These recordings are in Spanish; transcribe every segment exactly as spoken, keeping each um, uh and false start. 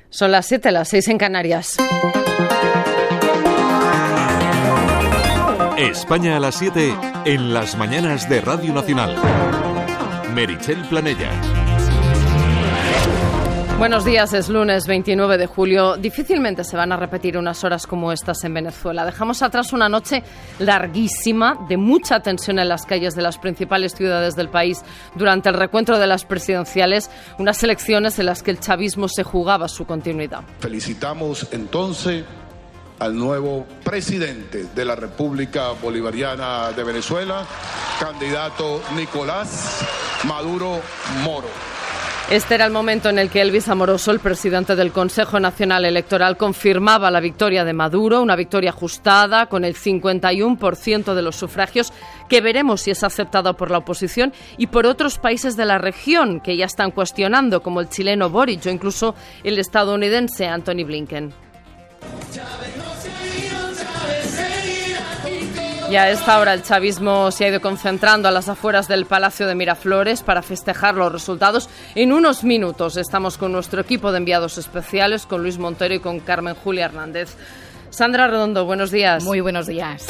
Son las siete, las seis en Canarias. España a las siete en las mañanas de Radio Nacional. Meritxell Planella. Buenos días, es lunes veintinueve de julio. Difícilmente se van a repetir unas horas como estas en Venezuela. Dejamos atrás una noche larguísima, de mucha tensión en las calles de las principales ciudades del país durante el recuento de las presidenciales, unas elecciones en las que el chavismo se jugaba su continuidad. Felicitamos entonces al nuevo presidente de la República Bolivariana de Venezuela, candidato Nicolás Maduro Moro. Este era el momento en el que Elvis Amoroso, el presidente del Consejo Nacional Electoral, confirmaba la victoria de Maduro, una victoria ajustada con el cincuenta y uno por ciento de los sufragios, que veremos si es aceptado por la oposición y por otros países de la región que ya están cuestionando, como el chileno Boric o incluso el estadounidense Antony Blinken. Y a esta hora el chavismo se ha ido concentrando a las afueras del Palacio de Miraflores para festejar los resultados. En unos minutos estamos con nuestro equipo de enviados especiales, con Luis Montero y con Carmen Julia Hernández. Sandra Redondo, buenos días. Muy buenos días.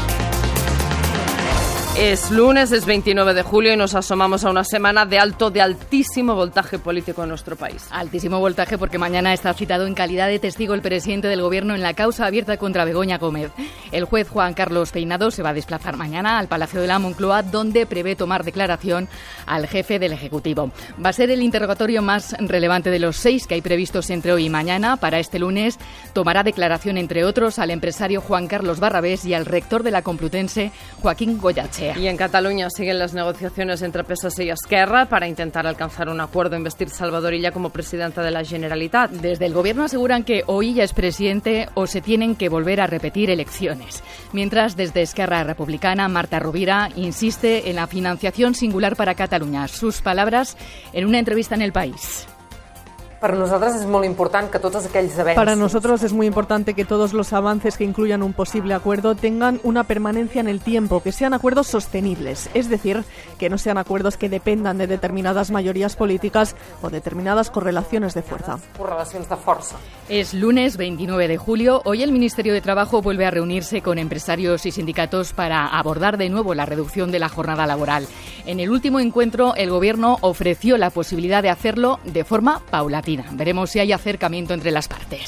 Es lunes, es veintinueve de julio y nos asomamos a una semana de alto, de altísimo voltaje político en nuestro país. Altísimo voltaje porque mañana está citado en calidad de testigo el presidente del Gobierno en la causa abierta contra Begoña Gómez. El juez Juan Carlos Peinado se va a desplazar mañana al Palacio de la Moncloa, donde prevé tomar declaración al jefe del Ejecutivo. Va a ser el interrogatorio más relevante de los seis que hay previstos entre hoy y mañana. Para este lunes tomará declaración, entre otros, al empresario Juan Carlos Barrabés y al rector de la Complutense, Joaquín Goyaechea. Y en Cataluña siguen las negociaciones entre P S C y Esquerra para intentar alcanzar un acuerdo e investir Salvador Illa como presidente de la Generalitat. Desde el Gobierno aseguran que o Illa es presidente o se tienen que volver a repetir elecciones. Mientras, desde Esquerra Republicana, Marta Rovira insiste en la financiación singular para Cataluña. Sus palabras en una entrevista en El País. Para nosotros es muy importante que todos aquellos avances. Para nosotros es muy importante que todos los avances que incluyan un posible acuerdo tengan una permanencia en el tiempo, que sean acuerdos sostenibles, es decir, que no sean acuerdos que dependan de determinadas mayorías políticas o determinadas correlaciones de fuerza. Correlaciones de fuerza. Es lunes veintinueve de julio. Hoy el Ministerio de Trabajo vuelve a reunirse con empresarios y sindicatos para abordar de nuevo la reducción de la jornada laboral. En el último encuentro, el Gobierno ofreció la posibilidad de hacerlo de forma paulatina. Veremos si hay acercamiento entre las partes.